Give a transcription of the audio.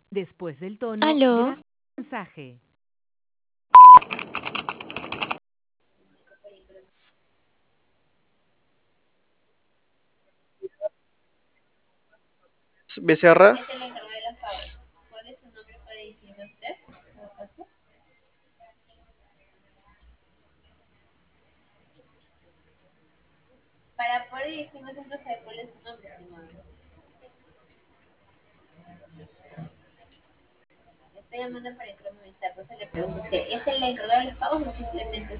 Después del tono, Aló, grabe el mensaje. Becerra. Es el encargado de las pavas. ¿Cuál es su nombre para dirigirme a usted? En todo caso. Para poder dirigirme tengo que saber cuál es su nombre, estimado. Estoy llamando para informarme, por eso le pregunto, ¿usted es el encargado de los pagos o simplemente